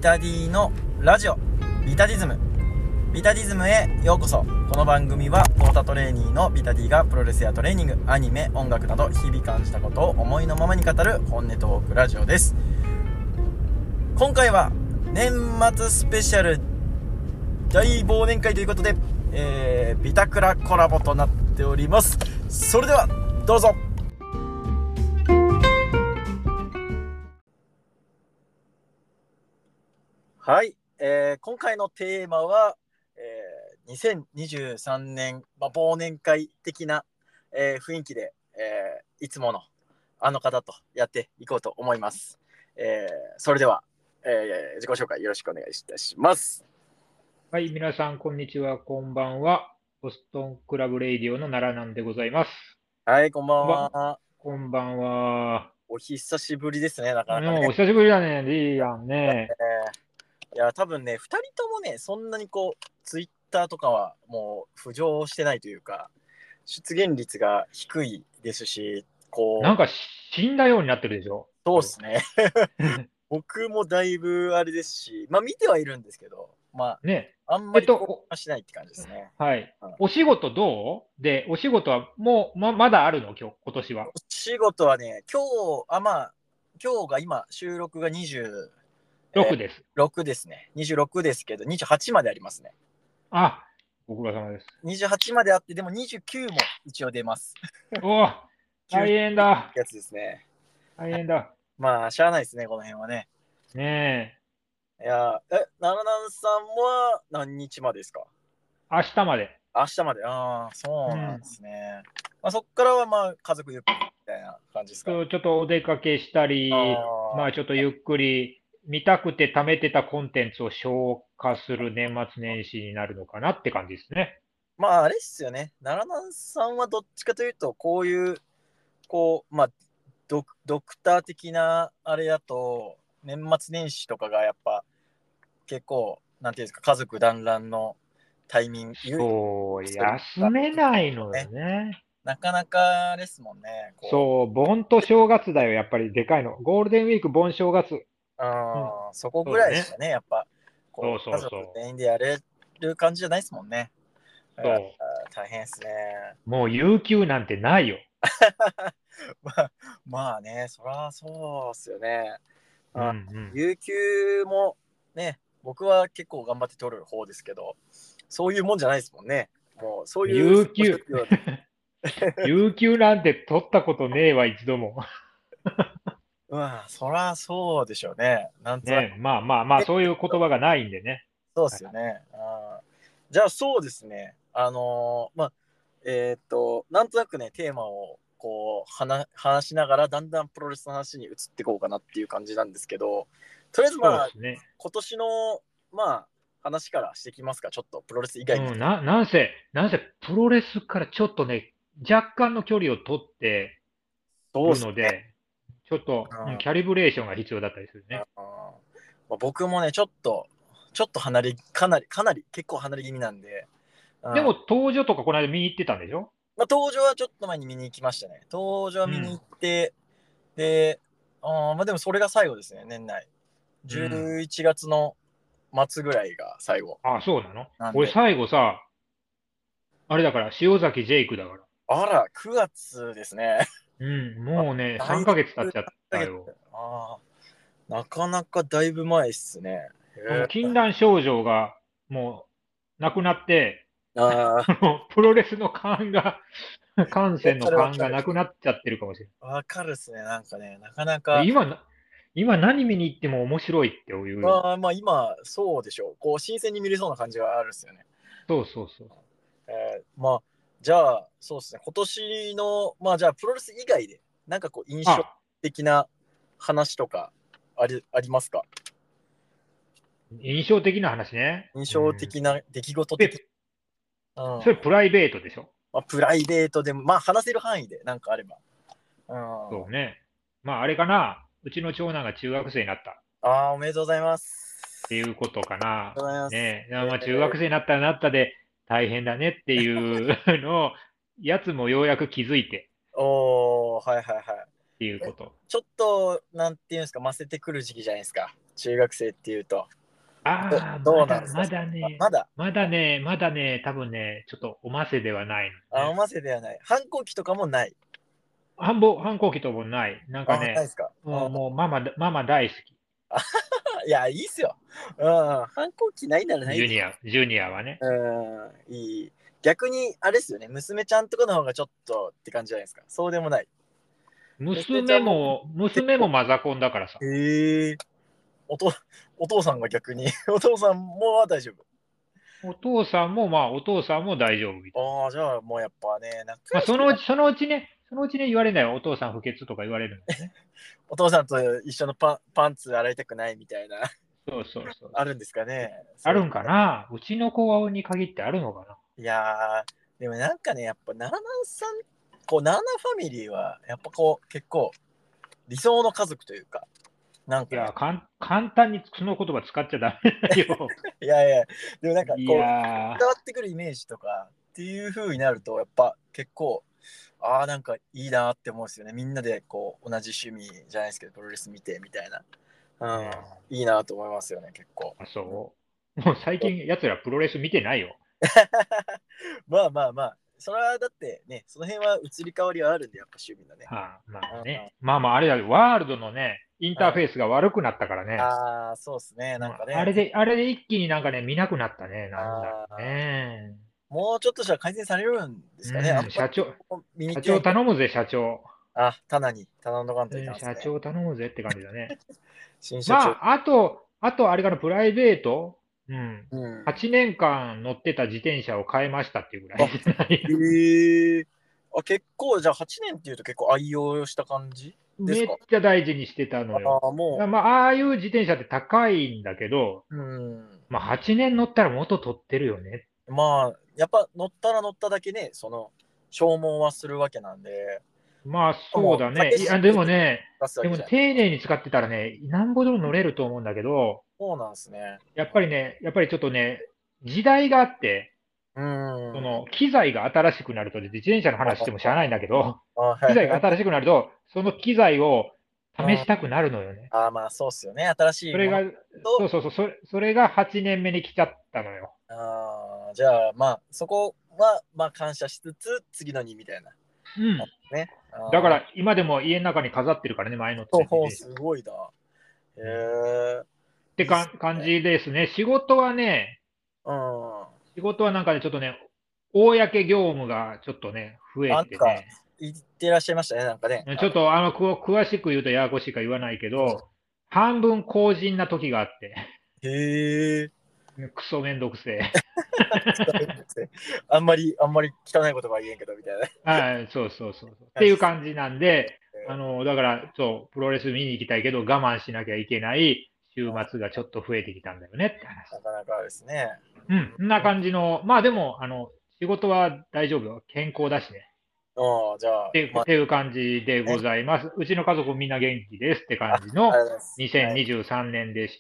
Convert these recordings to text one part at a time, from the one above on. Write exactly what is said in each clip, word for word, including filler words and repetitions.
タディのラジオビタディズムビタディズムへようこそ。この番組はトータトレーニーのビタディがプロレスやトレーニング、アニメ、音楽など日々感じたことを思いのままに語る本音トークラジオです。今回は年末スペシャル大忘年会ということで、えー、ビタクラコラボとなっております。それではどうぞ。はい、えー、今回のテーマは、えー、にせんにじゅうさんねん、まあ、忘年会的な、えー、雰囲気で、えー、いつものあの方とやっていこうと思います。えー、それでは、えー、自己紹介よろしくお願いいたします。 はい、皆さん、こんにちは、こんばんは。ボストンクラブレイディオの奈良なんでございます。 はい、こんばんこんばん、 は。 こんばんは。 お久しぶりですね、なかなかね。 もうお久しぶりだね、いいやんね。 えー、いや、多分ね、ふたりともね、そんなにこう、ツイッターとかはもう浮上してないというか、出現率が低いですし、こう、 なんか死んだようになってるでしょ。 そうですね。僕もだいぶあれですし、まあ見てはいるんですけど、まね。 あ、あんまりこえっと、 うしないって感じですね。 おはい。 うん、 お仕事どうで、お仕事はもう、ま、まだあるの今日、今年は。 お仕事はね、今日、あ、まあ、今日が今、収録がにじゅうろくです。 ろくですね。にじゅうろくですけど、にじゅうはちまでありますね。 あ、ご苦労様です。 にじゅうはちまであって、でもにじゅうきゅうも一応出ます。 おお、大変だ。 やつですね。 大変だ。 まあ、しゃあないですね、この辺はね。 ねいや、え、奈良南さんは何日までですか？ え。明日まで。 明日まで。ああ、そうなんでうん。 すね。まあ、そっからはまあ、家族ゆっくりみたいな感じですか？ そうちょっとお出かけしたあり、まああ、 ちょっとゆっくり見たくて貯めてたコンテンツを消化する年末年始になるのかなって感じですね。 まあ、あれっすよね。奈良南さんはどっちかというと、こういう、こう、まあ、ドク、ドクター的なあれだと、年末年始とかがやっぱ結構、なんていうんですか、家族団らんのタイミング、ゆそう、 というか、 休めないのよね、 ね。 なかなかですもんね、こそう、盆と正月だよ、やっぱりでかいの。ゴールデンウィーク、盆正月。 う、 うん、 うん、そこぐそうだね。 らいしかね、やっぱ、 そうこう、家そうそう。 族全員でやれる感じじゃないですもんね。あー、 そ大変ですね。 う。もう有給なんてないよ。 まあ、まあね、そらそうっすよね。 うんうあ、 ん。 有給もね、僕は結構頑張って取る方ですけど、そういうもんじゃないですもんね。もう、そういうご職有給。 業で。 有給なんて取ったことねえわ、一度も。 まあ、そらそうでしょうね。なんとなく。 ね、まあまあまあ、そういう言葉がないんでね。 そうっはい、 すよね。あ、じゃあ、そうですね。あのー、まあ、えー、っと、なんとなくね、テーマをこう話、話しながら、だんだんプロレスの話に移っていこうかなっていう感じなんですけど、とりあえずまあ、 そうですね。 今年の、まあ、話からしていきますか、ちょっと、プロレス以外の。 うん、な、なんせ、なんせ、プロレスからちょっとね、若干の距離を取ってるそうっすね。 ので、ちょっと、うん、 うん、 キャリブレーションが必要だったりするね。 まあ、僕もね、ちょっと、ちょっと離れ、かなり、かなり、結構離れ気味なんで、うん、 でも、登場とかこの間見に行ってたんでしょ？ まあ、登場はちょっと前に見に行きましたね。登場うん、 見に行って、で、あ、まあでもそれが最後ですね、年内。 うん。 じゅういちがつの末ぐらいが最後。 あ、そうなの？俺なんで、 最後さ、あれだから、塩崎ジェイクだから。 あら、くがつですね。 うん、 あ、 もうね、3 だいぶ、 ヶ月経っちゃっさんかげつ。 たよ。 ああ、なかなかだいぶ前っすね。へもう禁断症状がもうなくなって、 え。ああ、 もうプロレスの勘が、感わ染のかるわかる。 勘がなくなっちゃってるかもしれわかるっすね。なんかね、なかなない。 か、 今な、今何見に行っても面白いっていう。 ああ、まあ今、そうでしょう。こう、新鮮に見れそうな感じがあるっすよね。 そうそうそう。 えー、まあ、じゃあ、そうですね。今年の、まあじゃあ、プロレス以外で、なんかこう、印象あ、 的な話とか、あり、ありますか？ 印象的な話ね。 印うん。 象的な出来事的。 で、 うん。 それプライベートでしょ？ まあ、プライベートでも、まあ、話せる範囲で、なんかあれば。うん。あそうね。まああれかな。うちの長男が中学生になったっあ、おめでとうございます。 ていうことかな。 ありがとうございます。 ねえ。まあ中学え生になったらなったで大変だねっていうのを、やつもようやく気づいてー、おー、はいはいはい。 っていうえ、 こと。 ちょっと、なんていうんですか、ませてくる時期じゃないですか。 中学生っていうと。 ああ、 どまだ、 どうなんですか？ まだね、 まだ、 まだね、まだね、多分ね、ちょっとおませではないのあ、おね。 ませではない。反抗期とかもない。 反抗反抗期ともない。なんかあ、ないでね、 すか。うん。 もう、もうママ、ママ大好き。 いや、いいっすよ。うん。反抗期ないならないで。 ジュニア、ジュニアはね。 うん。いい。逆に、あれですよね。娘ちゃんとかの方がちょっとって感じじゃないですか。そうでもない。娘ちゃんも娘も、 結構、 娘もマザコンだからさ。 へえ。おと、お父さんが逆にお父さんもは大丈夫。 お父さんも、まあ、お父さんも大丈夫みたいな。 ああ、じゃあもうやっぱね、仲まあ、 良しな、 そのうち、そのうちね、そのうちね、言われないよ。お父さん不潔とか言われるのよね。 お父さんと一緒のパン、パンツ洗いたくないみたいな、 そうそうそうそう。 あるんですかね。そういう。 あるんかな、うちの子に限ってあるのかな。 いやー、でもなんかね、やっぱ、ナナさん、こう、ナナファミリーは、やっぱこう、結構、理想の家族というか、なんかね、 いや、かん簡単にその言葉使っちゃダメだよ。 いやいや、でもなんかいこう、 や伝わってくるイメージとかっていう風になると、やっぱ結構、ああ、なんかいいなって思うんですよね。みんなでこう、同じ趣味じゃないですけど、プロレス見てみたいな。 ー、 うん、 うん、 いいなと思いますよね、結構。 あ、そう。もう最近奴らプロレス見てないよ。 まあまあまあ、それはだってね、その辺は移り変わりはあるんで、やっぱ趣味のね。 はあ、まうん、 あね。まあまあ、あれだよ、ワールドのね、インターフェースが悪くなったからね。 ああー、そうですね、 うん、 なんかね、 あれで、あれで一気になんかね、見なくなったね。なんだろうああ、 ね。 もうちょっとしたら改善されるんですかね。あんうん、 まり社長、 見に行っ社てないんで。 長頼むぜ、社長。 あ、棚に頼んどかんといかうん、 んですね。 社長頼むぜって感じだね。 新社長。 まあ、あと、あと、あれかな、プライベート、うん。 うん。 はちねんかん乗ってた自転車を変えましたっていうぐらいあ、 じゃない。 へえ。あ、結構、じゃあはちねんっていうと結構愛用した感じですか？ めっちゃ大事にしてたのよ。 ああ、もまあ、ああいう自転車って高いんだけど、 う、うん。 まあ、はちねん乗ったら元取ってるよね。 まあ、やっぱ乗ったら乗っただけね、その、消耗はするわけなんで、 まあ、そうもう、 だね。いや、 激しくでもね、でもね、 出すわけじゃない。 丁寧に使ってたらね、なんぼでも乗れると思うんだけど、 そうなんですね。 やっぱりね、やっぱりちょっとね、時代があって、 うん。 その、機材が新しくなると、自転車の話してもしゃあないんだけど、 あ、は機材がい。 新しくなると、その機材をうん。 試したくなるのよね。 あ、まあ、そうっすよね。新しいものそれが、そと、 うそうそう、それ、それがはちねんめに来ちゃったのよ。 ああ、じゃあ、まあ、そこは、まあ、感謝しつつ、次のにみたいな。 うん。 ね。ああ、 だから、今でも家の中に飾ってるからね、前乗ってた自そう、 転車。 すごいな。へうん。っえ、いいっすてか感ね。 じですね。仕事はね、 うん。 仕事はなんかね、ちょっとね、公業務がちょっとね、増えあ、なんか、 てね、 言ってらっしゃいましたね、なんかね。あの、 ちょっとあの、く詳しく言うとややこしいか言わないけど、半分公人な時があって、 へえ。 クソめんどくせえ。 あんまり、あんまり汚いことは言えんけど、みたいなはい、そうそうそうそう。っていう感じです感じなんで、あね。 の、だから、そう、プロレス見に行きたいけど、我慢しなきゃいけない週あ、 末がちょっと増えてきたんだよねって話。 なかなかですね。 うん、そんな感じの、まあでも、あの、仕事は大丈夫よ。健康だしね。 ああ、じゃあ、 っていうまあ、 っていう感じでごね。 ざいます。うちの家族みんな元気ですってあ、あ感じのりがとうございます。はい。 にせんにじゅうさんねんでした。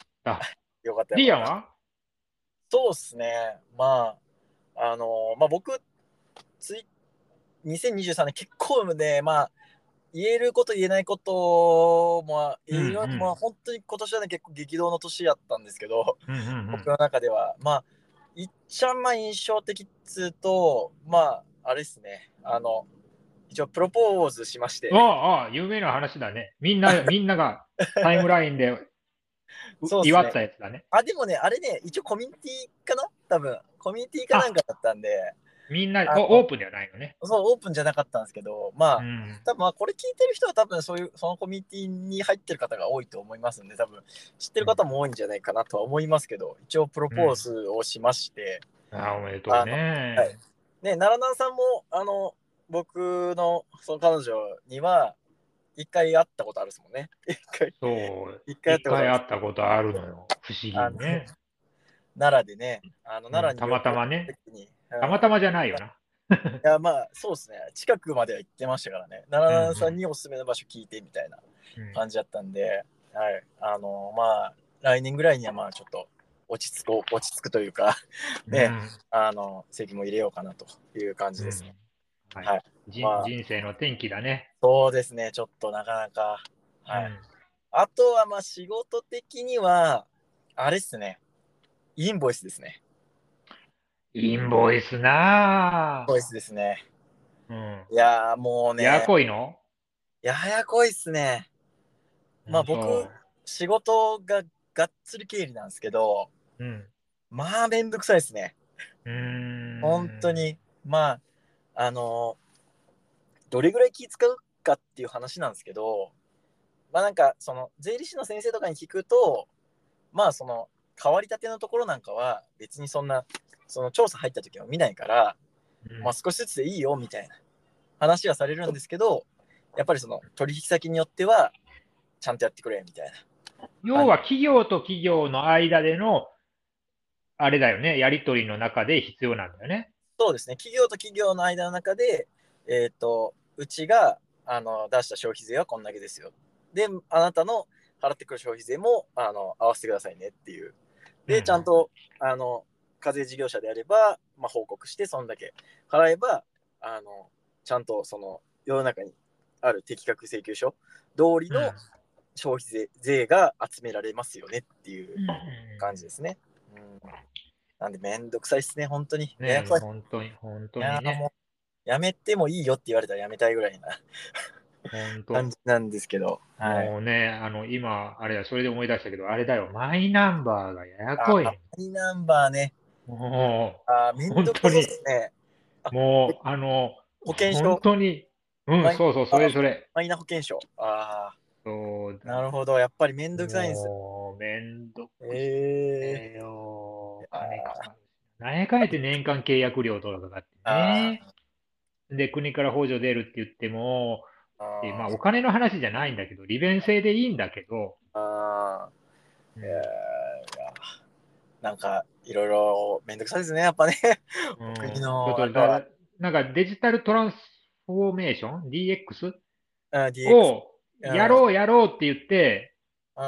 よかったよかった。 リーアンはそうっすね。まあ、あのまあ僕、つい、にせんにじゅうさんねん結構ね、まあ、言えること言えないことも、 うんういろいろ、まあ、 ん。 本当に今年はね、結構激動の年やったんですけど、 うんうんうん。 僕の中では、まあ、いっちゃんまあ印象的っつうと、まあ、あれですね、あの、一応プロポーズしまして、 ああ、ああ、有名な話だね。みんな、みんながタイムラインでう祝っそうっすね。 たやつだね。 あ、でもね、あれね、一応コミュニティかな多分、コミュニティかなんあ、 かだったんで、 みんな、 あの、 おオープンではないのね。 そう、オープンじゃなかったんですけど、まあ、 うん。 多分まあこれ聞いてる人は多分そういう、そのコミュニティに入ってる方が多いと思いますんで、多分知ってるうん。 方も多いんじゃないかなとは思いますけど、一応プロポーうん。 ズをしまして、 ああ、おめでとうあの、はい。 ね。 ね、奈良南さんも、あの、僕のその彼女には、一回会ったことあるですもんね。一回、 そう、 一回会っ一回会たことあるです。 ったことあるのよ。不思議あの、 にね。 奈良でね、あの、 うん、 奈良にたま旅行行ったまね。 た時に、うん。 たまたまじゃないよな。 いや、まあ、そうですね。近くまでは行ってましたからね。奈うんう良さんん。 におすすめの場所聞いてみたいなうん。 感じだったんで、はい。あの、まあ、来年ぐらいには、まあ、ちょっと落ち着こう、落ち着くというかね、 うん。 あの、席も入れようかなという感じうん。 ですね。 はい。 はい。 人まあ、 人生の転機だね。 そうですね。ちょっとなかなか、はい。 うん。 あとはまあ仕事的には、あれっすね。インボイスですね。 インボイスなインボイスですね。 ぁ。うん。 いやーもうややね、 こいの？ ややこいっすね。まあうん、 僕、 そ仕事ががっつり経理なんですけど、 う。うん。 まあめんどくさいですね。 うー本当ん。 に。まあ、あのーどれぐらい気使うかっていう話なんですけど、まあなんか、その、税理士の先生とかに聞くと、まあその、変わりたてのところなんかは、別にそんな、その調査入った時は見ないから、 うん。 まあ少しずつでいいよみたいな話はされるんですけど、やっぱりその取引先によっては、ちゃんとやってくれみたいな感じ。 要は企業と企業の間での、あれだよね、やりとりの中で必要なんだよね。 そうですね、企業と企業の間の中で、えっ、と、うちがあの出した消費税はこんだけですよ。で、あなたの払ってくる消費税もあの合わせてくださいねっていう。で、ちゃんうん。 とあの課税事業者であれば、まあ、報告して、そんだけ払えば、あのちゃんとその世の中にある適格請求書通りうん。 の消費税税が集められますよねっていううん。 感じですね。うん、なんで、めんどくさいですね、本当に。やねえ、もうやこい。い本当に、本当にね。 やーもう、やめてもいいよって言われたらやめたいぐらいな本当。 感じなんですけど、はい。 もうね、あの、今、あれだ、それで思い出したけど、あれだよ、マイナンバーがややあ、 こい。 マイナンバーね。 もあー、 う、 めんどくさそうっ本当に、 すね。あ、えもう、あの、本保険証、 当に、うん、 マイそうそう、そナ、 れそれ。 マイナ保険証。あー、なそうだ。 るほど。やっぱりめんどくさいんです。 もう、めんどくさえいよ。 ー、 金かあかるし。何やかんやって年間契約料とかかかってー、 ね。 あで、国から補助出るって言っても、 ー、 で、まあ、 あー、 お金の話じゃないんだけど、利便性でいいんだけど、 あー、えうん、 ー、いやなんか、いろいろめんどくさいですね、やっぱね。 うお国ん、ちょっの、あれは、 とだ、なんかデジタルトランスフォーメーション ディーエックスうん、ディーエックス。 をうん、 やろうやろうって言って、 うん、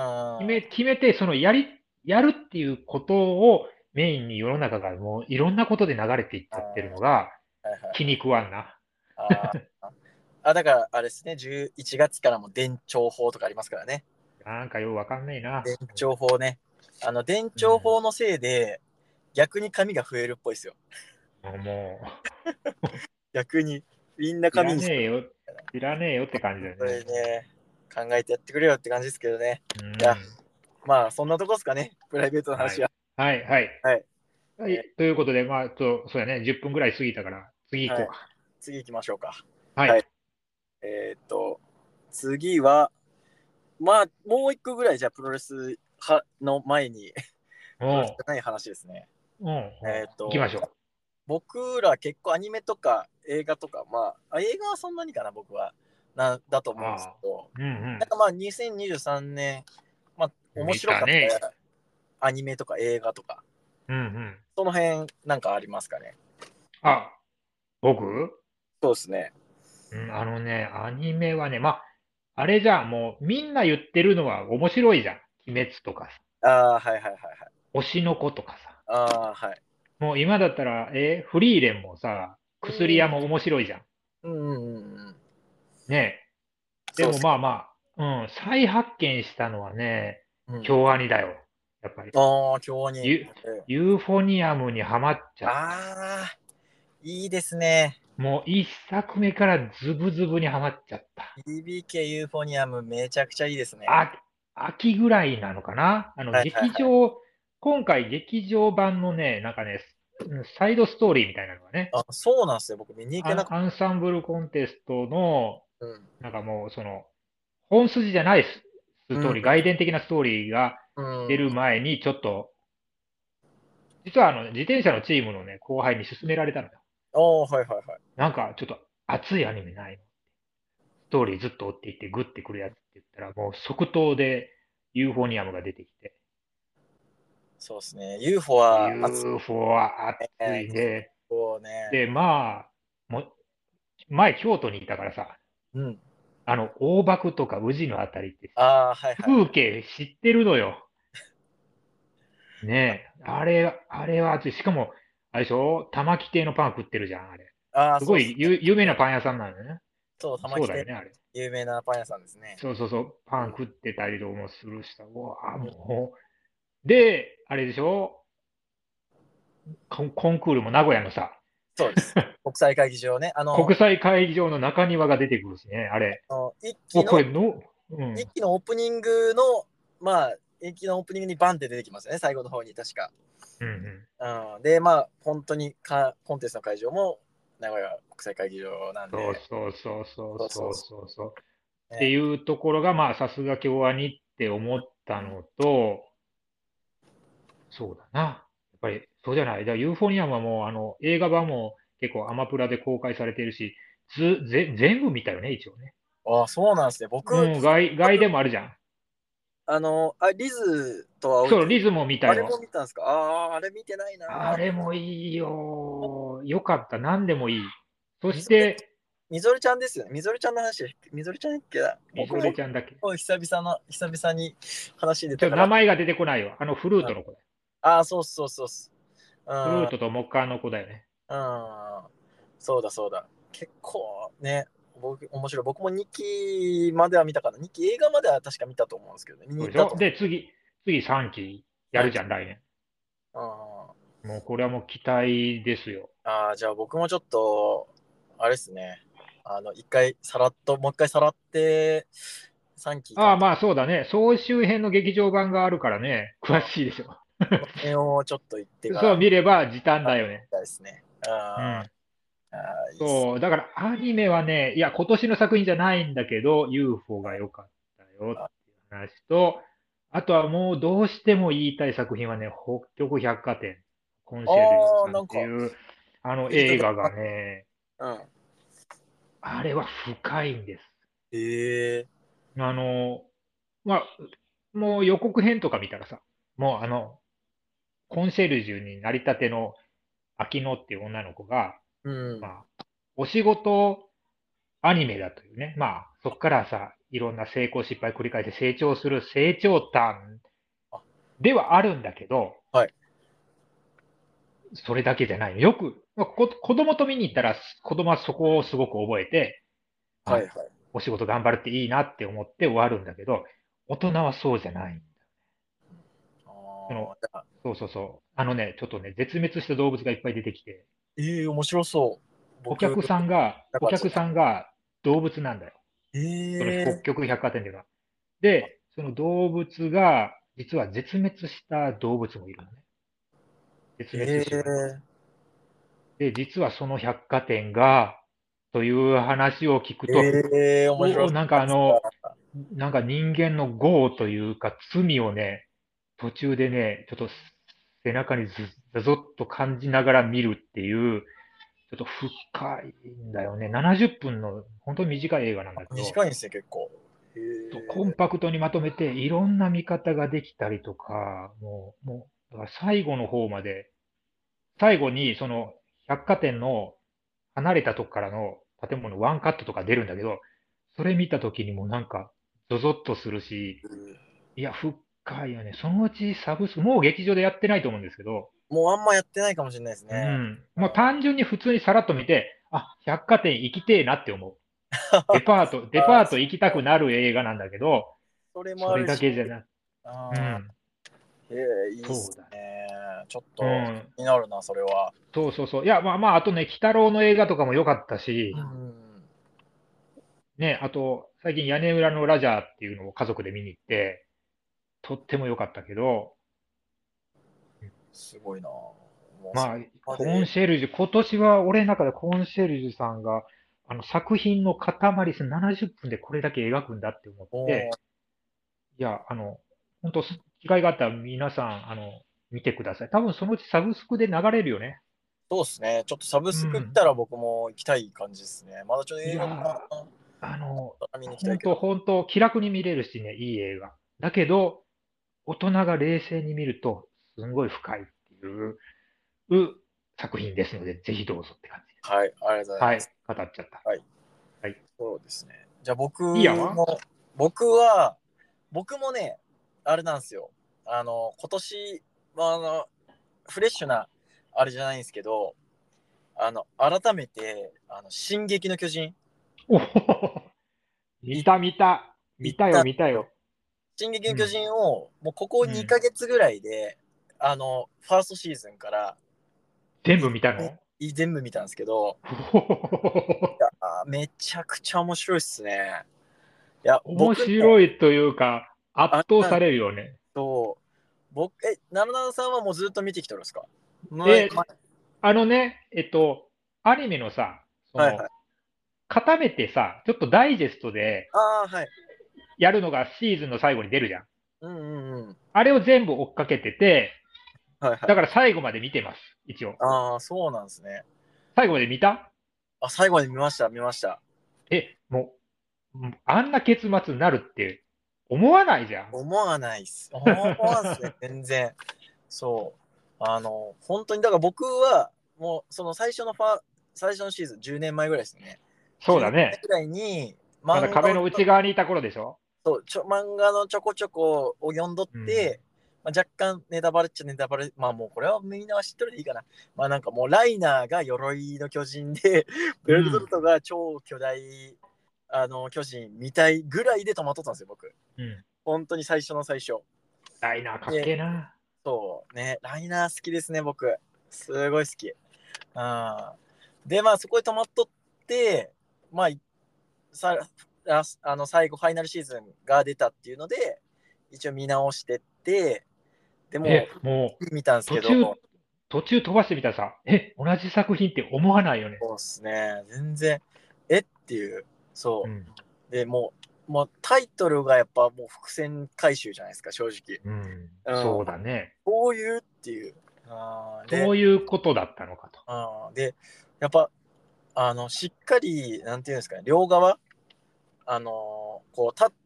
決め、決めて、そのやり、やるっていうことをメインに世の中がもういろんなことで流れていっちゃってるのあがー、はいはいはい。 気に食わんな。 あー、あ、だから、あれですね、じゅういちがつからも伝承法とかありますからね。 なんかようわかんないな。 伝承法ね。あの、伝うん。 承法のせいで、逆に紙が増えるっぽいですよ。 もう、 逆に、みんないら紙にして、 ねえよ、いらねえよって感じだよそれね。 ね、考えてやってくれよって感じですけどね。 ういや、 ん。 まあ、そんなとこですかね、プライベートのはい。 話は。 はい、はい。 はい。 はい。 えということで、まあ、と、そうやね、じゅっぷんぐらい過ぎたから、次ーはい。 行こうか。 次行きましょうか。 はい。 はい。えーっと、次は、まあ、もう一個ぐらい、じゃあ、プロレスはの前に、プロレスじおう、 ゃない話ですね。 うん、うん。 えーっと、 行きましょ僕ら結構アニメとか映画とか、まあ、あ映画はそんなにかな、僕は、な、だとう。 思うんですああ。 けど、 うんなんかまあ、にせんにじゅうさんねん、まあ、 うん。 面見白かったね。 たアニメとか映画とか、 うん、うん。 その辺なんかありますかね。 あ、僕そうですね。 うん、あのね、アニメはね、まあ、あれじゃん、もうみんな言ってるのは面白いじゃん。鬼滅とかさ、 ああ、はいはいはいはい。 推しの子とかさ。 ああ、はい。 もう今だったら、え、フリーレンもさ、 うん、 薬屋も面白いじゃん。 うん、うん、うん。 ねえ。でもそうですね。 まあまあ、うん、再発見したのはね、 うん。 京アニだよ。やっぱり。 ああ、今日に。 ユ、 えユーフォニアムにはまっちゃった。 ああ、いいですね。 もう一作目からズブズブにはまっちゃった。 ビービーケー ユーフォニアムめちゃくちゃいいですね。 あ、秋ぐらいなのかなあの、 はいはいはい。 劇場、今回劇場版のね、なんかね、うんサイドストーリーみたいなのがね、 あ、そうなんですよ。僕見に行けなかっアンアンサンブルコンテストの、 た。うん。 なんかもうその、本筋じゃないスストーうん。 リー、外伝的なストーリーがう出るん。 前に、ちょっと、実はあの、自転車のチームのね、後輩に勧められたのよ。 おー、はいはいはい。 なんか、ちょっと熱いアニメないのストーリーずっと追っていってグッてくるやつって言ったら、もう即答でユーフォニアムが出てきて、 そうですね。ユーフォー は熱ユーフォー は熱いね。 いね。 こうね。 で、まあ、も前京都にいたからさ、 うん。 あの、大幕とか宇治のあたりってああ、はいはいはい。 風景知ってるのよ。ねえ。あれ、あれは熱い。しかも、あれでしょ玉木系のパン食ってるじゃん、あれ。 ああ、 すごそうですね。 い有有名なパン屋さんなのよね。 そう、玉木店、 そうだよね、あれ。 有名なパン屋さんですね。 そうそうそう、パンうん食ってたりとかもするしさ、うわあ、 うんもう。で、あれでしょコンコンクールも名古屋のさ、 そうです。国際会議場ね。あの、 国際会議場の中庭が出てくるしね、あれ。 あの一お、 期の、 これの、うん。 一期のオープニングの、まあ、一期のオープニングにバンって出てきますよね、最後の方に確か。 うんうん。 うん、で、まあ、本当にかコンテストの会場も名古屋国際会議場なんそうで、 そうそうそうそうそうそうそそうそう。 う。 ってね。 いうところが、まあ、さすが京アニって思ったうん、 のと、そうだな。やっぱり、そうじゃない。だからユーフォニアムはもう、あの、映画版も結構アマプラで公開されているし、ず、ぜ、全部見たよね、一応ね。 ああ、そうなんですね。僕、 うん、外、外でもあるじゃん。 あの、あ、リズと青いそう、 鳥、 リズも見たあれもよ。 見たんですか？ああー、あれ見てないな。 あれもいいよ。よかった。何でもいい。そみぞれ、 して、 みぞれちゃんですよね。みぞれちゃんの話、みぞれちゃんだっけな。僕もみぞれちゃんだっけ。 もう久々の、久々に話に出ちょ、 たから。 名前が出てこないよ。あのフルーうん、 トの子だよ。 ああ、そうそうそうそう。うん、 フルートとモッカーの子だよね。 うん、そうだそうだ。結構ね、僕、面白い。僕もにきまでは見たかな。にき映画までは確か見たと思うんですけどね。見に行ったと思う。 そうでしょで、次、次さんきやるさんき。 じゃん、来年。 うん。 もうこれはもう期待ですよ。 ああ、じゃあ僕もちょっと、あれですね。あの、一回さらっと、もう一回さらって、さんきああ、 監督まあそうだね。総集編の劇場版があるからね、詳しいでしょ。 の辺をちょっと言ってかそうら、 見れば時短あ、 だよね。 たいですね。あうん。 ーあー、いいっす。 そう、だからアニメはね、いや、今年の作品じゃないんだけど、ユーフォー が良かったよあっていう話と、あとはもうどうしても言いたい作品はね、北極百貨店、コンシェルジュあー、 さんなんか、 っていう、あの聞いたことあ映画がね、 る。うん。 あれは深いんです。 ええあの、まあ、もう予告編とか見たらさ、もうあの、コンシェルジュになりたての秋野っていう女の子が、 うん。 まあ、お仕事アニメだというね。まあ、そっからさ、いろんな成功失敗繰り返して成長する成長譚あ、 ではあるんだけど、 はい。 それだけじゃない。よく、まあこ子供と見に行ったら、子供はそこをすごく覚えて、あ、 はいはい。 お仕事頑張るっていいなって思って終わるんだけど、大人はそうじゃない。その、 ああ、じゃあ、 そうそうそう。あのね、ちょっとね、絶滅した動物がいっぱい出てきて、 ええ面白そう。僕、 お客さんが、 なかった。 お客さんが動物なんだよ。その北ええ極百貨店では。で、その動物が、実は絶滅した動物もいるのね。絶滅え種が。 えで、実はその百貨店が、という話を聞くと、 ええ面白お、 そう。 なんかあの、なんか人間の業というか罪をね、途中でね、ちょっと背中にず、ずぞっと感じながら見るっていう、ちょっと深いんだよね。ななじゅっぷんの本当に短い映画なんだけど、 短いんですね、結構。えとコンえパクトにまとめていろんな見方ができたりとか、もう、もう、だから最後の方まで、最後にその百貨店の離れたとこからの建物ワンカットとか出るんだけど、それ見た時にもなんか、ゾゾッとするし、いや、深いよね。そのうちサブスク、もう劇場でやってないと思うんですけど、 もうあんまやってないかもしれないですうね。 ん。もうあ単純に普通にさらっと見て、あ、百貨店行きてえなって思う。デパート、デパあ、 ート行きたくなる映画なんだけど、 それもそれあるし、 だけじゃなく、うあん。 ー、ええいいっすそうだね。 ね。ちょっとうん。 気になるな、それは。 そうそうそう。いや、まあまあ、あとね、鬼太郎の映画とかも良かったうし、 ん。 ね、あと、最近屋根裏のラジャーっていうのを家族で見に行って、とっても良かったけど、 すごいな。もうそまあ、 こまで。 コンシェルジュ、今年は俺の中でコンシェルジュさんが、あの作品の塊数ななじゅっぷんでこれだけ描くんだって思っおー、 て、いや、あの、本当、機会があったら皆さん、あの、見てください。多分そのうちサブスクで流れるよね。 そうですね。ちょっとサブスク来うん。 たら僕も行きたい感じですね。まだちょっとい映画やかあの、 な見に行きたいけど。 本当、本当、気楽に見れるしね、いい映画。だけど、大人が冷静に見ると、すんごい深いっていう作品ですので、ぜひどうぞって感じです。 はい、ありがとうございはい、 ます。 語っちゃった。 はい、 はい。 そうですね。じゃあ僕いいやん。 も、僕は、僕もね、あれなんですよ。あの、今年、まあ、あの、フレッシュな、あれじゃないんですけど、あの、改めて、あの、進撃の巨人。 おお、見いた見た。見たよ、 行ったんで見たよ。 すよ。進撃の巨うん。 人を、もうここうん。 にかげつぐらいで、あの、ファーストシーズンから、 全部い見たの？ い全部見たんですけど、 おお、 いやー、めちゃくちゃ面白いっすね。いや、 面僕ね、 白いというか、圧あれなん倒されるよね。 と、僕、え、なななさんはもうずっと見てきてるんですか？前、 で、 前、 あのね、えっと、アニメのさ、その、 はいはい。 固めてさ、ちょっとダイジェストでああ、はい。 やるのがシーズンの最後に出るじゃん。 うんうんうん。 あれを全部追っかけてて、 はいはい。 だから最後まで見てます、一応。 ああ、そうなんですね。 最後まで見た？ あ、最後に見ました、見ました。 え、もう、あんな結末になるって思わないじゃん。 思わないっす。思わんっすね、全然。そう。あの、本当に、だから僕は、もう、その最初のファ、最初のシーズン、じゅうねんまえぐらいですよね。10 そうだね。 年前ぐらいに、 まだ壁の漫画をちょ、 内側にいた頃でしょ？ そうちょ、漫画のちょこちょこを読んどっうん。 て、まあ、若干ネタバレっちゃネタバレ、まあもうこれはみんなは知っとるでいいかな。まあなんかもうライナーが鎧の巨人で、ベルトルうん。 トが超巨大、あの、巨人みたいぐらいで止まっとったんですよ、僕。 うん。 本当に最初の最初。 ライナーかっけで、 えな。 そうね、ライナー好きですね、僕。すごい好き。うん。で、まあそこで止まっとって、まあ、さああの最後、ファイナルシーズンが出たっていうので、一応見直してって、でも、 え、もう、 見たんですけど、 途中、途中飛ばしてみたらさ、え、同じ作品って思わないよね。 そうっすね、全然、えっていう、そうん。 う。でもう、もうタイトルがやっぱもう伏線回収じゃないですか、正直。 うん。 うん。 そうだね。 こういうっていう。あで、 そういうことだったのかと。 あで、やっぱ、あの、しっかり、なんていうんですかね、両側、あのこう、立って、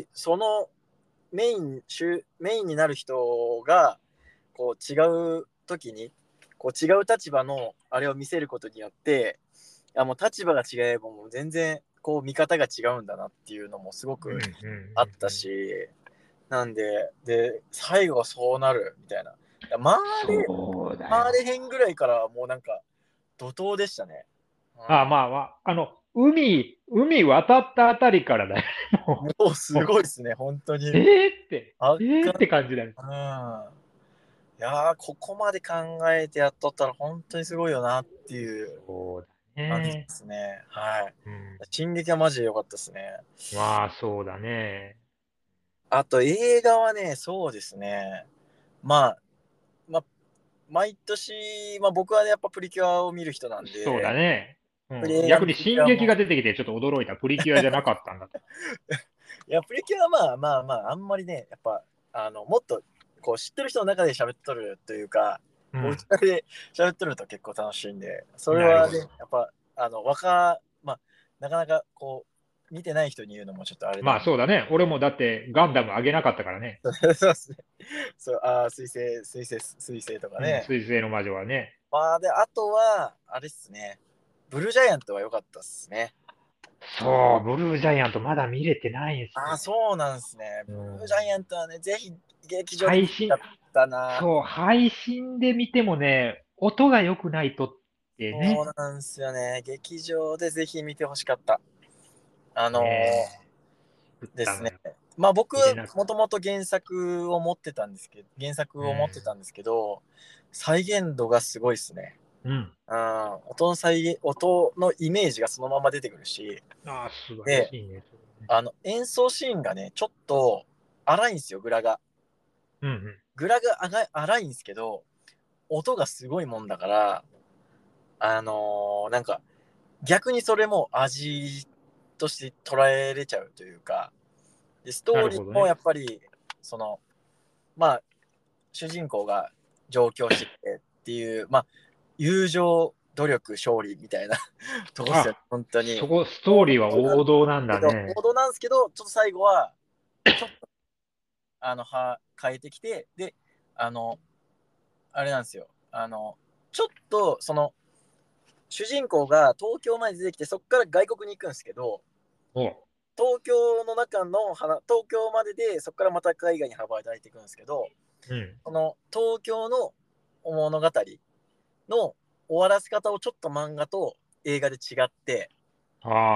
そのメイン、主メインになる人が、こう、違う時に、こう、違う立場のあれを見せることによって、あもう立場が違えばもう全然、こう、見方が違うんだなっていうのもすごくうんうんうんあったうん。 し、なんで、で、最後はそうなるみたいな。回れ、 そうだよ。 回れへんぐらいからもうなんか、怒涛でしたね。 ああ、まあまあ、あの、海、海渡ったあたりからだよ。 うん、 ももうすう、もうごいですね、本当に。 えーって、 圧巻。 えーって感じだよ。 うん。いやー、ここまで考えてやっとったら本当にすごいよなっていうそうだ感じでね。 すね。はい。 うん。 進撃はマジで良かったですね。 まあ、そうだね。 あと映画はね、そうですね。まあ、まあ、毎年、まあ僕はね、やっぱプリキュアを見る人なんそうだで、 ね。うん。 プリ映画の逆にプリキュアも、 進撃が出てきてちょっと驚いた。プリキュアじゃなかったんだと。 いや、プリキュアはまあまあまあ、あんまりね、やっぱ、あの、もっと、こう、知ってる人の中で喋っとるというか、こう、うちうん。 で喋っとると結構楽しいんで、それはね、 なるほど。 やっぱ、あの、若、まあ、なかなか、こう、見てない人に言うのもちょっとあれなまあ、 んで、 そうだね。俺もだってガンダム上げなかったからね。 そうですね。そう、ああ、水星、水星、水星とかうん。 ね。 水星の魔女はね。 まあ、で、あとは、あれっすね、ブルージャイアントは良かったっすね。 そう、ブルージャイアントまだ見れてないんですああ、 よ。 そうなんですね。ブルうん。 ージャイアントはね、ぜひ劇場で見配信、 たかったな。 そう、配信で見てもね、音が良くないとってそうね。 なんですよね。劇場でぜひ見てほしかった。あのねえ、作っーですね。 たのよ。 まあ僕は見れなく。 もともと原作を持ってたんですけど、原作を持ってうん。 たんですけど、再現度がすごいですね。 うん。 うん、音の再現、音のイメージがそのまま出てくるし、 ああ、素晴らで、 しいね。それね。 あの演奏シーンがね、ちょっと荒いんですよ、グラが。 うんうん。 グラが荒い荒いんですけど、音がすごいもんだから、あのーなんか逆にそれも味として捉えれちゃうというか、でストーリーもやなるほどね。 っぱり、その、まあ、主人公が上京してきてっていう、まあ、友情、努力、勝利みたいなとこっすよね、 あ、 本当に。 そこ、ストー王道リーはなんで王道なんすけど、 だね。 王道なんですけど、ちょっと最後は、ちょっと、あの、は、変えてきて、で、あの、あれなんですよ。あの、ちょっと、その、主人公が東京まで出てきて、そこから外国に行くんですけど、 おう。 東京の中の花、東京までで、そこからまた海外に羽ばたいていくんですけど、 うん。 この東京の物語の終わらせ方をちょっと漫画と映画で違って、 ああ。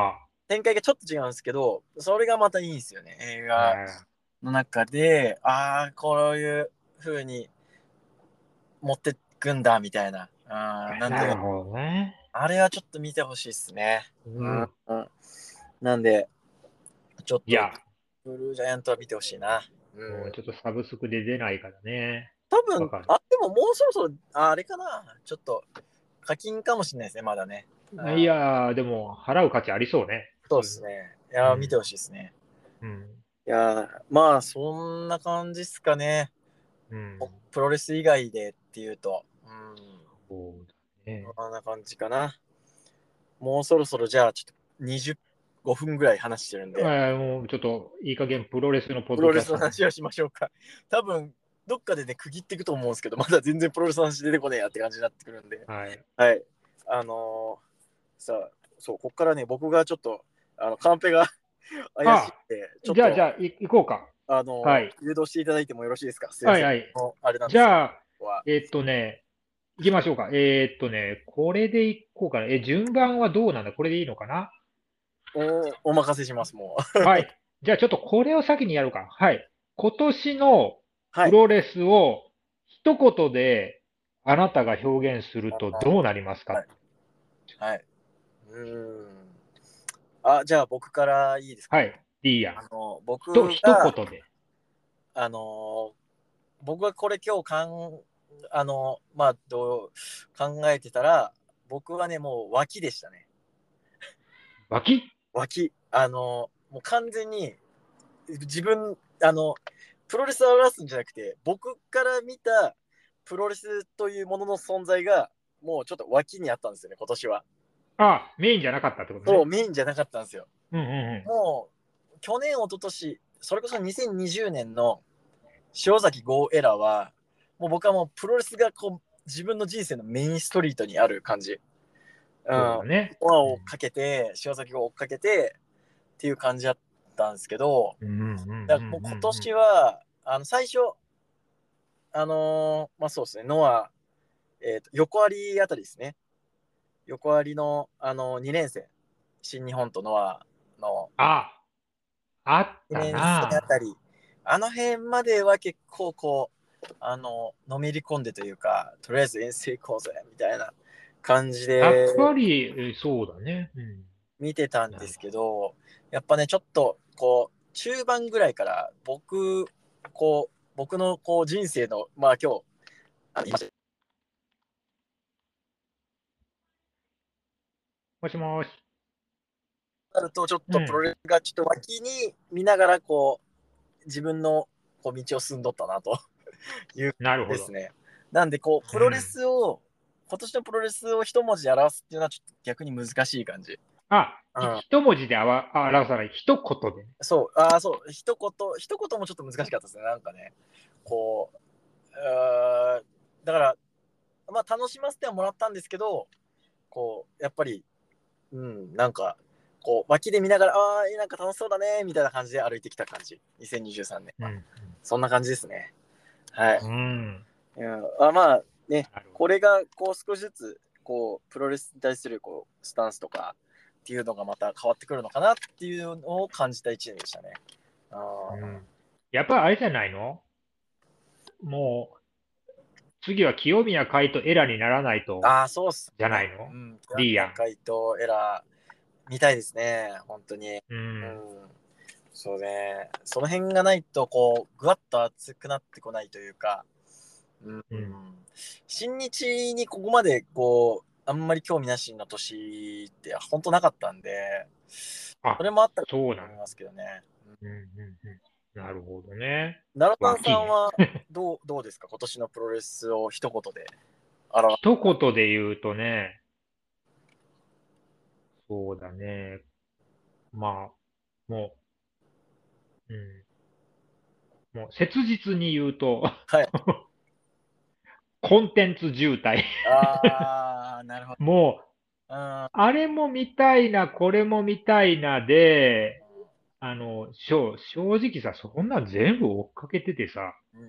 展開がちょっと違うんですけど、それがまたいいんですよね。映画あの中で、ああ、こういう風に持ってくんだみたいな。あーあ、 なんで、 なるほどね。 あれはちょっと見てほしいですね。うん、 うん。 うん。なんで、ちょっと、 いや、 ブルージャイアントは見てほしいな。うん。 もうちょっとサブスクで出ないからね。 多分、 わかる。 あ、でももうそろそろ、ああれかな。ちょっと、課金かもしれないですね、まだね。 いあやー、でも払う価値ありそうね。 そうで普通に。 すね。いやー、見てうん。 ほしいですね。 うん。 いやー、まあ、そんな感じっすかね。 うん。 プロレス以外でっていうと。うん。 そうだね。 こんな感じかな。もうそろそろじゃあ、ちょっとにじゅうごふんぐらい話してるんで、 あーもうちょっといい加減プロレスのポップロレスドキャストに。 の話をしましょうか。多分、どっかでね、区切っていくと思うんですけど、まだ全然プロレスの話出てこねえやって感じになってくるんで。 はい。 はい。あのーさあ、そう、こっからね、僕がちょっと、あの、カンペが怪しいあ、 んで、ちょっじゃあ、じと、 ゃあ、い行こうか。 あのはい。 ー誘導していただいてもよろしいですか？すいません。 はいはい。 もうあれなんですけど、 じゃあ、 ここは。 えっとね、行きましょうか。えっとね、これで行こうかな。え、順番はどうなんだこれでいいのかな。 お、お任せします、もう。 はい。じゃあちょっとこれを先にやろうか。はい。今年のはい。 プロレスを一言であなたが表現するとどうなりますか。 はい。はい。うーん。あ、じゃあ僕からいいですか？ はい。いいやん。 あの、 ひと、 僕が、 一言で。 あの、僕がこれ今日かん、あの、まあ、どう考えてたら、僕はね、もう脇でしたね。 脇。 脇。あの、もう完全に自分、あの、プロレスを表すんじゃなくて、僕から見たプロレスというものの存在が、もうちょっと脇にあったんですよね、今年は。 あ、メインじゃなかったってことそう、 ね。 メインじゃなかったんですよ。 うんうんうん。 もう、去年、一昨年それこそにせんにじゅうねんの塩崎豪エラーは、もう僕はもうプロレスがこう自分の人生のメインストリートにある感じ。うん。 そうだね。 ドアうん。 をかけて、塩崎を追っかけてっていう感じだったんですけど、 うんうんうんうんだからもう今うん。 年は、あの最初、あのーまあそうですね、ノア、えーと、横割あたりですね。横割の、あのー、にねん生、新日本とノアのあ、あったにねん生あな。 たり、あの辺までは結構こう、あの、のめり込んでというか、とりあえず遠征行こうぜ、みたいな感じやっでぱり、えそうだね。うん。 見てたんですなるほけど、やっぱね、ちょっと、こう、中盤ぐらいから僕、こう、僕のこう人生の、まあ今日、あの、今ど。もしもし。 なると、ちょっうん。 とプロレスがちょっと脇に見ながら、こう、自分のこう道を進んどったなというなるほど。 ですね。なんで、こう、プロレうん。 スを、今年のプロレスを一文字で表すっていうのはちょっと逆に難しい感じ。 あ、ひうん。 一文字であわ表さない。一言でね。 そう、ああ、そう、一言、一言もちょっと難しかったですね。なんかね、こう、うーだから、まあ、楽しませてはもらったんですけど、こう、やっぱり、うん、なんか、こう、脇で見ながら、ああ、なんか楽しそうだね、みたいな感じで歩いてきた感じ。にせんにじゅうさんねんは。 うん。 そんな感じですね。はい。 うん。 いやあまあね、 なるほこれがこう少しずつこうプロレスに対するこうスタンスとかっていうのがまた変わってくるのかなっていうのを感じた一年でしたね。あど。うーん。やっぱりあれじゃないの。もう、次は清宮海斗エラーにならないと、 あー、そうっすね。 じゃないの。 うん。 リーヤン。 宮回答エラー見たいですね。本当に。 うん。 うん。そうね。その辺がないとこうぐわっと熱くなってこないというか、うん。 うん。 新日にここまでこうあんまり興味なしの年って本当なかったんで、そあ、 れもあったとそうなんだ。 思いますけどね。 うんうんうん。なるほどね。 奈良田さ脇ね。 んはどう、どうですか？今年のプロレスを一言で表一す。 言で言うとね、そうだね。まあ、もう、うん。もう切実に言うと、 はい。 コンテンツ渋滞。 あー、なるほど。 もう、 うん。 あれも見たいな、これも見たいなで、あの、しょ正直さ、そんなん全部追っかけててさ、 うん。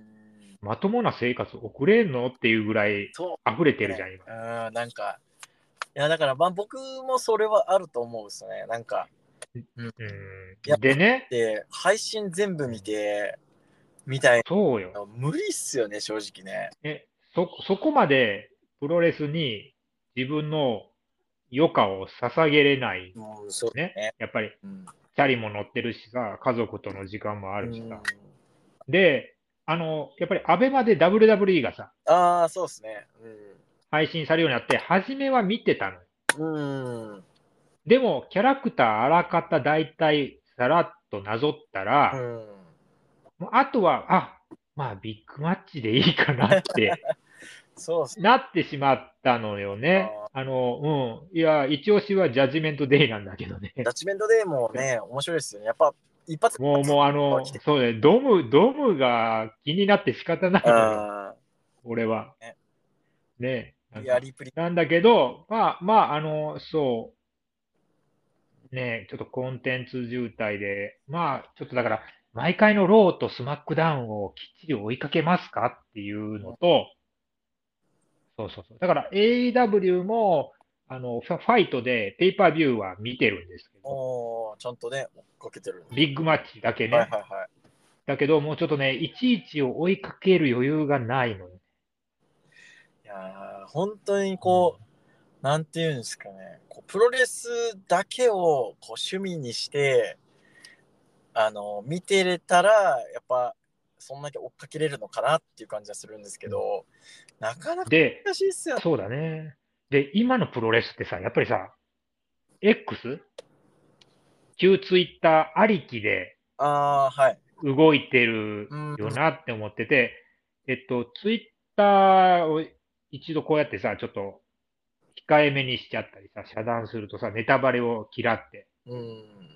まともな生活送れんのっていうぐらい溢れてそうね。 るじゃん、今。 うん、なんか、いや、だから、まあ僕もそれはあると思うんですね。なんか、 うん。いや、 うん。でね、 で、配信全部見て、みたいそうよ。 な、無理っすよね、正直ね。 え、そ、そこまでプロレスに自分の余暇を捧げれないうん、そうね。 ね。 やっぱり、 うん。 チャリも乗ってるしさ、家族との時間もあるしうん。 さ。で、あの、やっぱりアベマで ダブリューダブリューイー がさ、 ああ、そうっすね。 配信されるようになって、初めは見てたのよ。 うん。うん。 でも、キャラクターあらかた大体さらっとなぞったら、 うん。 もうあとは、あ、まあビッグマッチでいいかなってそうっす。 なってしまったのよね。 ああの、うん。いや、一押しはジャッジメントデイなんだけどね。 ジャッジメントデーもね、面白いですよね。やっぱ、一発もう、もうあの、 来て。 そうね、ドム、ドムが気になって仕方ないのよ。 あ俺は。 あ、ね、 ね。なんか。 リアリプリ。 なんだけど、まあ、まあ、あの、そう、ね、ちょっとコンテンツ渋滞で、まあ、ちょっとだから、毎回のローとスマックダウンをきっちり追いかけますかっていうのと、そうそうそう。だから エーイーダブリュー も、あの、ファファイトでペーパービューは見てるんですけど、 おー、ちゃんとね、追っかけてる。 ビッグマッチだけはいね。 はいはい。 だけど、もうちょっとね、いちいちを追いかける余裕がないのよ。 いやー、本当にうん、 こう、なんていうんですかね、こうプロレスだけをこう趣味にして、あの、見てれたら、やっぱ、そんだけ追っかけれるのかなっていう感じはするんですけうん。 ど、なかなかで、 難しいっすよね。 そうだね。で、今のプロレスってさ、やっぱりさ、X? 旧ツイッターありきでああ、はい。 動いてるうん、 よなって思ってて、えっと、ツイッターを一度こうやってさ、ちょっと控えめにしちゃったりさ、遮断するとさ、ネタバレを嫌って。 うん、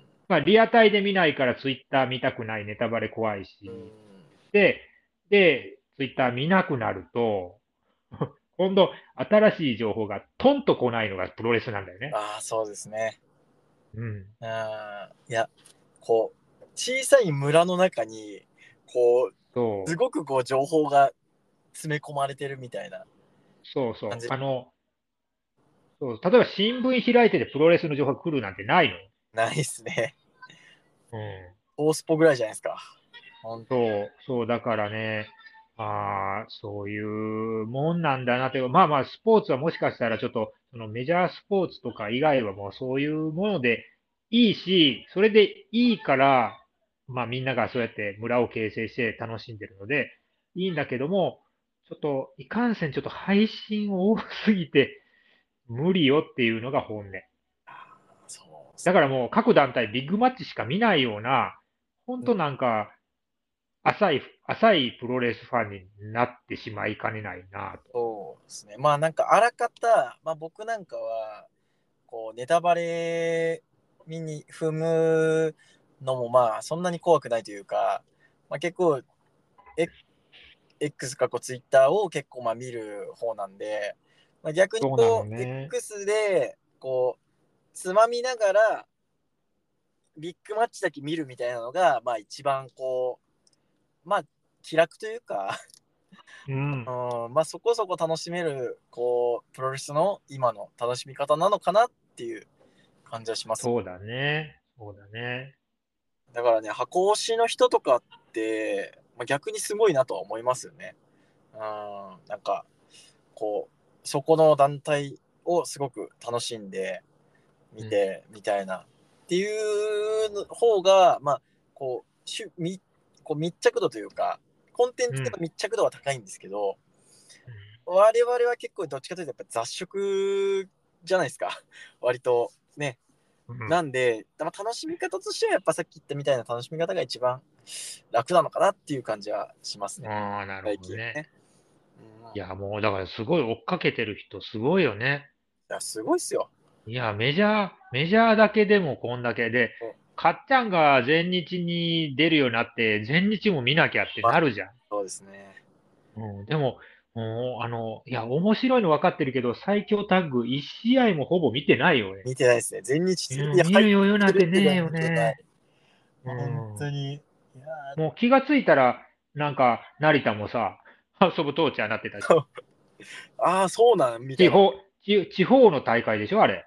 まあ、リアタイで見ないからツイッター見たくないネタバレ怖いうん。 し。で、で、ツイッター見なくなると、今度、新しい情報がトンと来ないのがプロレスなんだよね。 ああ、そうですね。 うん。 あーいや、こう、小さい村の中に、こう、すそう、 ごくこう、情報が詰め込まれてるみたいなそうそう。 感じ、 あの、そう、例えば新聞開いててプロレスの情報が来るなんてないの。 ないっすね。 うん。 オースポぐらいじゃないですか。ほんそう、そう、だからね、ああ、そういうもんなんだなという、まあまあ、スポーツはもしかしたらちょっと、そのメジャースポーツとか以外はもうそういうものでいいし、それでいいから、まあみんながそうやって村を形成して楽しんでるので、いいんだけども、ちょっと、いかんせんちょっと配信多すぎて無理よっていうのが本音。 そうっす。 だからもう各団体ビッグマッチしか見ないような、本当なんか、浅い、浅いプロレスファンになってしまいかねないなと。 そうですね。まあなんかあらかた、まあ僕なんかは、こうネタバレ見に踏むのもまあそんなに怖くないというか、まあ、結構、X X 過去 Twitter を結構まあ見る方なんで、まあ、逆にそうなのこうね。 X でこうつまみながらビッグマッチだけ見るみたいなのがまあ一番こうまあ気楽というかうん。 うん、まあそこそこ楽しめるこうプロレスの今の楽しみ方なのかなっていう感じはします。 そうだね。そうだね。 だからね、箱推しの人とかって、まあ、逆にすごいなとは思いますよね。うん、なんかこうそこの団体をすごく楽しんで見うん。 てみたいなっていう方がまあこうしゅみこう密着度というかコンテンうん。 ツの密着度は高いんですけど、我々は結構どっちかというとやっぱ雑食じゃないですか。割とね。 うん。 なんで、まあ楽しみ方としてはやっぱさっき言ったみたいな楽しみ方が一番楽なのかなっていう感じはしますね。 ああ、なる最ほどね。 近ね。うん、いいや、もうだからすごい追っかけてる人すごいよね。 や、すごいっすよ。 いや、メジャー、メジャーだけでもこんだけで、かっちゃんが全日に出るようになって、全日も見なきゃってまあ、 なるじゃん。 そうですね。 うん、でも、もう、あの、いや、面白いの分かってるけど、最強タッグいち試合もほぼ見てないよね。 見てないですね。全日テレうん、見ビ入っる余裕なんてるてねえよけど見てない。 ね。う本当ん。 に。いやもう気がついたら、なんか、成田もさ、遊ぶトーチャーになってたし。 ーああ、そうなんみたいな。 地方、地、地方の大会でしょあれ。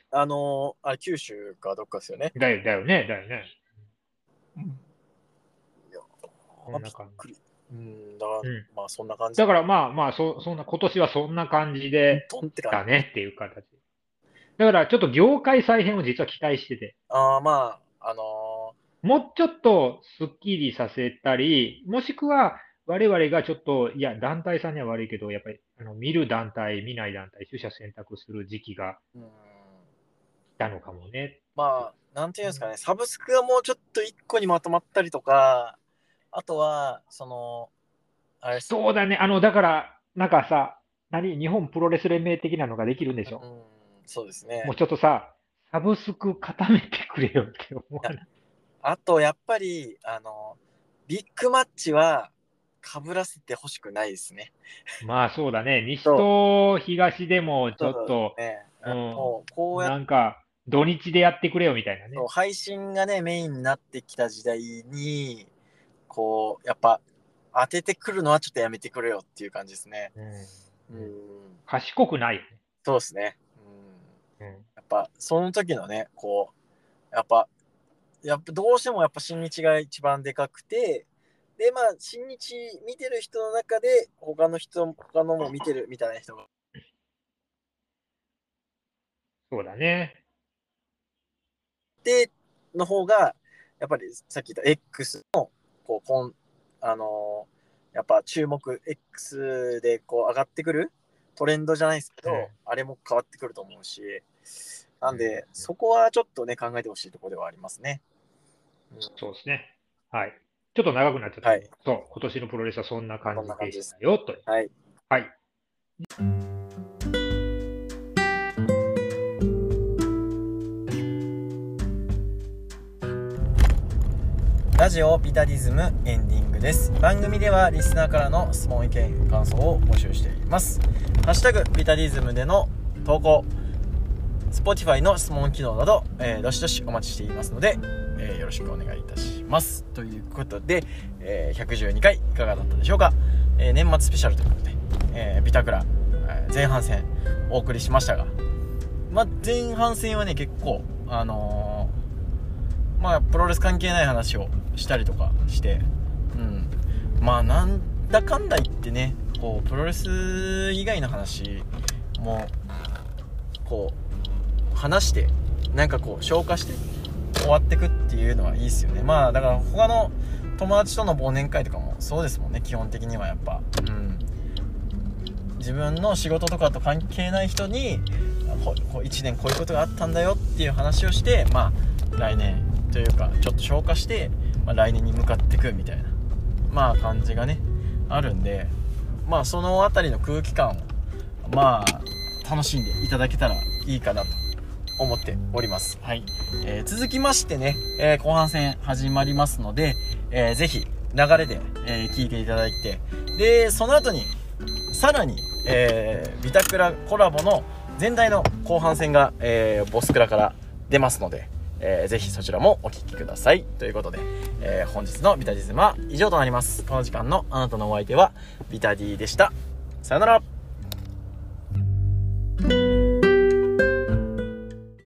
あのー、あれ九州かどっかですよね。 だよ、だよね、だよね。 うん、いやそんな感じ。 うん、だから、 うん、 まあそんな感じ。 だからまあまあ、そ、そんな、今年はそんな感じで、 トンって感じ。 だねっていう形。だからちょっと業界再編を実は期待してて。 ああ、まあ、あのもうちょっとスッキリさせたり、もしくは我々がちょっと、いや、団体さんには悪いけど、やっぱり、あの、見る団体、見ない団体、取捨選択する時期がー、うん、 来たのかもね。 まあ、なんていうんですかね、サブスクがもうちょっと一個にまとまったりとか、あとは、その、あれです。 そうだね。あの、だから、なんかさ、何、日本プロレス連盟的なのができるんでしょ。 うん、そうですね。 もうちょっとさ、サブスク固めてくれよって思わない。 あと、やっぱり、あの、ビッグマッチは被らせてほしくないですね。 まあそうだね。西そう、 と東でもちそうょっと、 ね。 うあのこうん、 やっなんか、土日でやってくれよみたいなね。 と配信がね、メインになってきた時代に、こう、やっぱ、当ててくるのはちょっとやめてくれよっていう感じですね。 うん。 ううん、 ん、 賢くないよね。 そうですね。うん、 うん。 やっぱ、その時のね、こう、やっぱ、やっぱどうしてもやっぱ新日が一番でかくて、で、まあ、新日見てる人の中で、他の人、他のも見てるみたいな人が、 そうだね。 で、の方が、やっぱりさっき言った X の、こう、こん、あのーやっぱ注目、X でこう上がってくるトレンドじゃないですけうん。 ど、あれも変わってくると思うし、なんうん。 で、そこはちょっとね、考えてほしいところではありますね。うん、 そうですね。はい。ちょっと長くなっちゃったはい。 けど、そう、今年のプロレスはそんな感こんじでしな感じです。 たよ、という。 はい。 はい。 ラジオビタリズムエンディングです。番組ではリスナーからの質問、意見、感想を募集しています。ハッシュタグビタリズムでの投稿、Spotify の質問機能など、えー、どしどしお待ちしていますので、えー、よろしくお願いいたします。ということで、えー、ひゃくじゅうにかいいかがだったでしょうか。えー、年末スペシャルということで、えー、ビタクラ、えー、前半戦お送りしましたが、まあ、前半戦はね、結構、あのー、まあ、プロレス関係ない話をしたりとかして、うん。まあ、なんだかんだ言ってね、こう、プロレス以外の話も、こう、話して、なんかこう、消化して終わってくっていうのはいいですよね。まあ、だから他の友達との忘年会とかもそうですもんね、基本的にはやっぱ。うん。自分の仕事とかと関係ない人に、こういちねんこういうことがあったんだよっていう話をして、まあ、来年というかちょっと消化して、まあ、来年に向かっていくみたいなまあ感じがねあるんで、まあそのあたりの空気感をまあ楽しんでいただけたらいいかなと思っております。はい、えー、続きましてね、えー、後半戦始まりますので、えー、ぜひ流れで、えー、聞いていただいて、でその後にさらに、えー、ビタクラコラボの全体の後半戦が、えー、ボスクラから出ますので、えー、ぜひそちらもお聞きくださいということで、えー、本日のビタディズムは以上となります。この時間のあなたのお相手はビタディでした。さよなら。